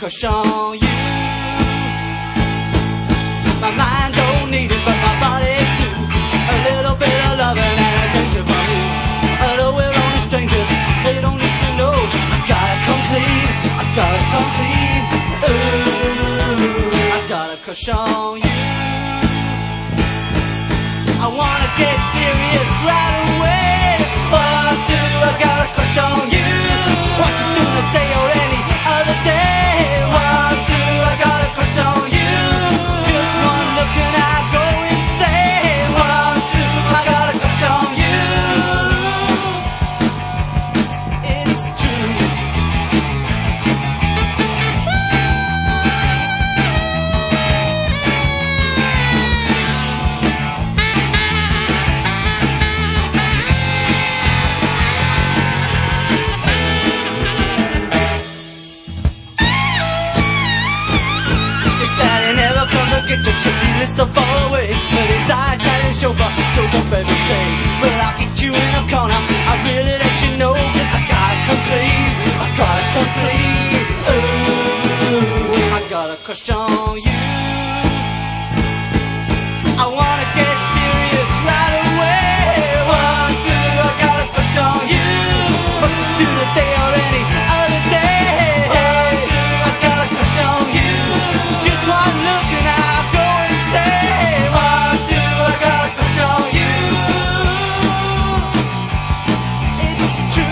crush on you. My mind don't need it, but my body do. A little bit of loving and a danger from you. Although we're only strangers, they don't need to know. I gotta come clean, I gotta come clean. Ooh, I got a crush on you. I wanna get serious right away. 1, 2, I got a crush on you. What you do today or any other day? 1, 2, I got a crush on you. Just one look and I go insane. 1, 2, I got a crush on you. It's true. Get your kissy list so far away, but his eye tight and chauffeur shows up every day. But I'll get you in a corner, I really let you know, 'cause I gotta come clean, I gotta come clean. Ooh, I got a crush on you. I wanna get serious right away. 1, 2, I got a crush on you. What you do today or any other day? 1, 2, I got a crush on you. Just one look and I'll go insane. 1, 2, I got a crush on you. It's true.